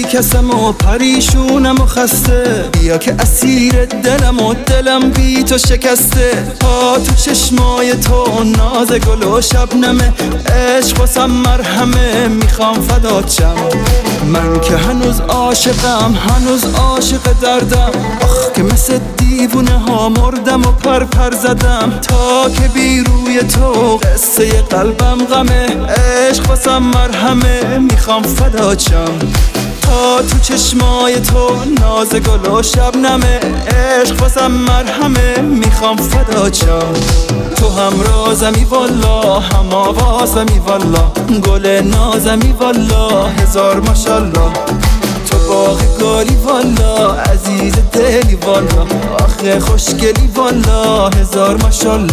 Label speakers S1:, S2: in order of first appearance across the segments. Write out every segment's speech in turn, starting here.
S1: کسم و پریشونم و خسته، بیا که اسیر دلم و دلم بی تو شکسته. تا تو چشمای تو ناز گل و شبنمه، عشق واسم مرهمه، میخوام فدات شم. من که هنوز عاشقم، هنوز عاشق دردم، آخ که مثل دیوونه ها مردم و پر زدم. تا که بی روی تو قصه قلبم غمه، عشق واسم مرهمه، میخوام فدات شم. تا تو چشمای تو ناز گل و شبنمه، عشق واسم مرهمه، میخوام فدات شم. تو هم رازمی والا، هم آوازمی والا، گل نازمی والا، هزار ماشالله. تو باغ گلی والا، عزیز دلی والا، آخه خوشگلی والا، هزار ماشالله.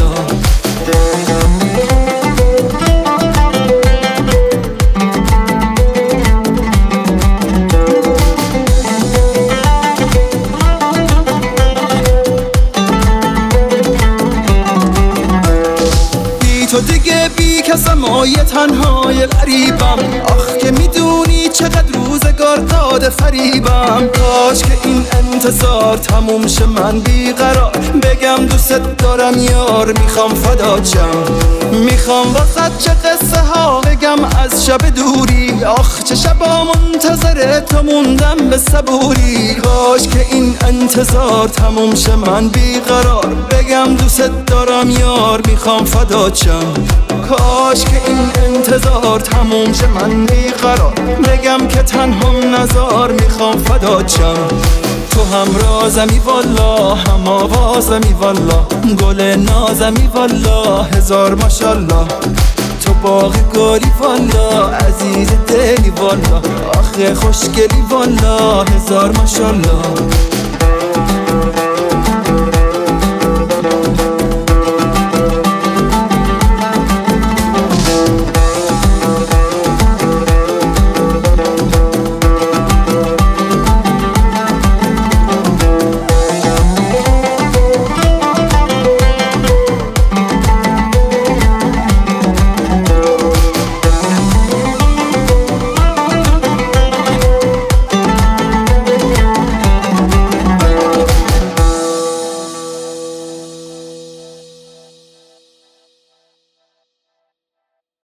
S1: تو دیگه بی کسم و یه تنهای غریبم، آخ که میدونی چقدر روزگار داده فریبم. کاش که این انتظار تموم شه، من بیقرار بگم دوست دارم یار، میخوام فدات شم. میخوام واسه چه قصه ها بگم از شب دوری، آخ چه شبا منتظر تو موندم به صبوری. کاش که این انتظار تموم شه، من بیقرار بگم دوست دارم یار، میخوام فدات شم. کاش که این انتظار تموم شه، من بیقرار بگم که تنهام نزار، میخوام فدات شم. تو هم رازمی والا، هم آوازمی والا، گل نازمی والا، هزار ماشالله. تو باغ گلی والا، عزیز دلی والا، آخه خوشگلی والا، هزار ماشالله.